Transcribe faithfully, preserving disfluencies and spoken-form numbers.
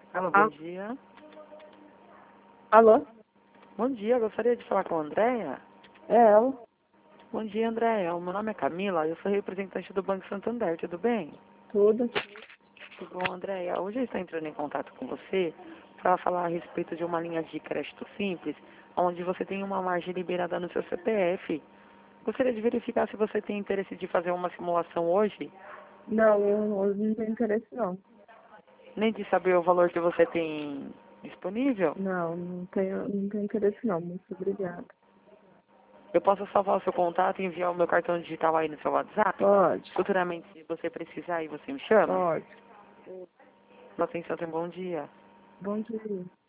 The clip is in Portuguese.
Alô, bom Ah, dia. alô? Bom dia, gostaria de falar com a Andréia. É ela? Bom dia, Andréia. O meu nome é Camila, eu sou representante do Banco Santander, tudo bem? Tudo? Tudo bom, Andréia? Hoje eu estou entrando em contato com você para falar a respeito de uma linha de crédito simples, onde você tem uma margem liberada no seu C P F. Gostaria de verificar se você tem interesse de fazer uma simulação hoje, Não, eu hoje não tenho interesse não. nem de saber o valor que você tem disponível. Não, não tenho, não tenho interesse não. Muito obrigada. Eu posso salvar o seu contato e enviar o meu cartão digital aí no seu WhatsApp? Pode, Futuramente, se você precisar, aí você me chama? pode. Sua atenção, tenha um bom dia. Bom dia.